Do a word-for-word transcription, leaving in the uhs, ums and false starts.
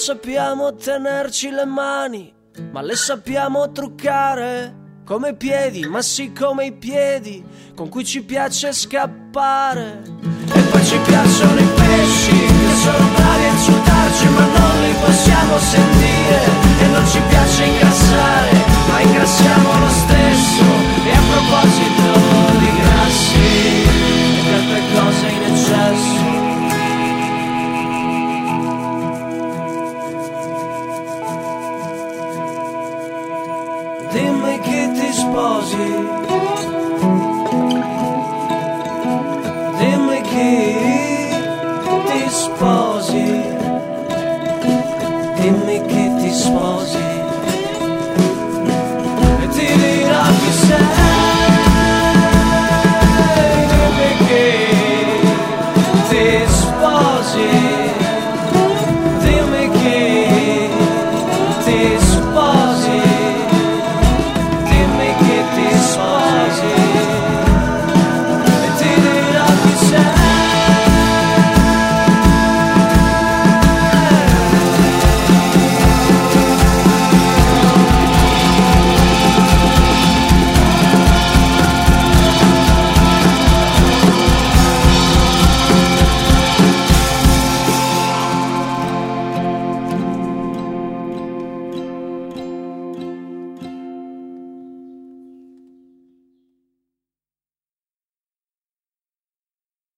sappiamo tenerci le mani, ma le sappiamo truccare. Come i piedi, ma sì come i piedi con cui ci piace scappare. E poi ci piacciono i pesci che sono bravi a insultarci, ma non li possiamo sentire. E non ci piace ingrassare, ma ingrassiamo lo stesso. E a proposito